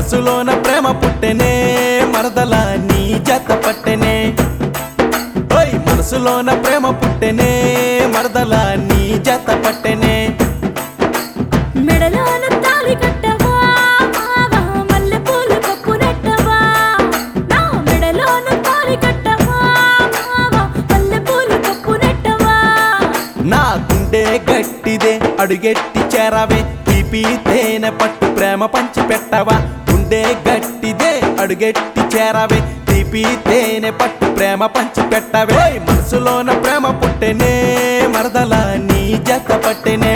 మనసులోన ప్రేమ పుట్టెనే మరదల నీ జత పట్టెనే ఓయ్ మనసులోన ప్రేమ పుట్టెనే మరదల నీ జత పట్టెనే మెడలోన తాళి కట్టవా మావా మల్లెపూల పప్పు నెట్టవా నా మెడలోన తాళి కట్టవా మావా మల్లెపూల పప్పు నెట్టవా నా గుండె గట్టిదే అడుగెట్టి చేరవే తీపి తేనె పట్టు ప్రేమ పంచి పెట్టవా గుండె గట్టిదే అడుగెట్టి చేరవే తీపి తేనె పట్టు ప్రేమ పంచి పెట్టవే మనసులోన ప్రేమ పుట్టెనే మరదల నీ జత పట్టెనే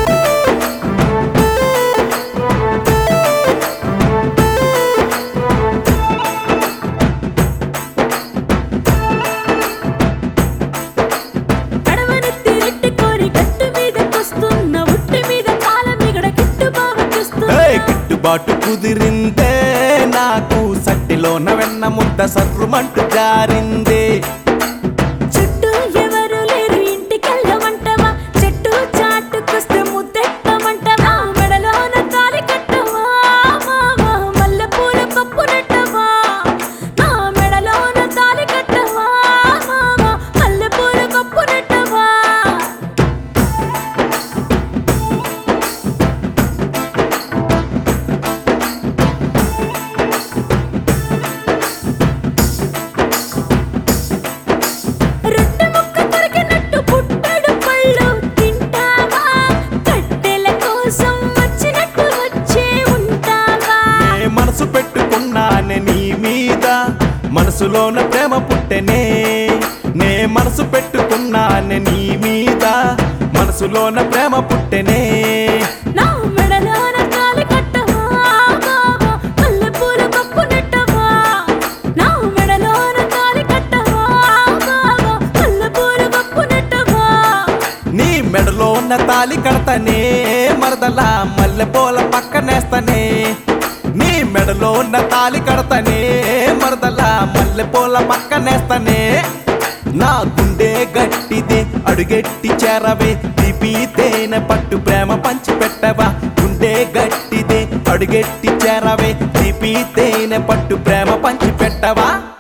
అడవనెత్తి రెట్టుకొని గట్టు మీదకొస్తున్న ఉట్టి మీద కాల మిగడ గిట్టుబాటుస్తున్నా గిట్టుబాటు కుదిరిందే నాకు సట్టిలోన వెన్న ముద్ద సర్రుమంటూ జారిందే చుట్టూ ఎవరు లేరు ఇంటికెళ్ళమంటవా చెట్టు చాటుకొస్తే ముద్దెట్టమంటవా మెడలోన తాళి కట్టవా మావా మల్లెపూల పప్పు నెట్టవా నా మెడలోన తాళి కట్టవా మావా మల్లెపూల పప్పు నెట్టవా రొట్టె ముక్క కొరికినట్టు పుట్టడు పళ్ళు తింటావా కట్టెల కోసం వచ్చినట్టు వచ్చే ఉంటావా నే మనసు పెట్టుకున్నానే నీ మీద మనసులోన ప్రేమ పుట్టెనే నే మనసు పెట్టుకున్నానే నీ మీద మనసులోన ప్రేమ పుట్టెనే నా మెడలోన తాళి కట్టవా మావా మల్లెపూల పప్పు నెట్టవా నా మెడలోన తాళి కట్టవా మావా మల్లెపూల పప్పు నెట్టవా నీ మెడలో ఉన్న తాలి కడతనే మరదల మల్లెపూల పక్కనేస్తనే నీ మెడలో ఉన్న తాలి కడతనే మరదల మల్లెపూల పక్కనేస్తనే నా గుండె గట్టిదే అడుగెట్టి చేరవే తీపి తేనె పట్టు ప్రేమ పంచి పెట్టవా గుండె గట్టిదే అడుగెట్టి చేరవే తీపి తేనె పట్టు ప్రేమ పంచి పెట్టవా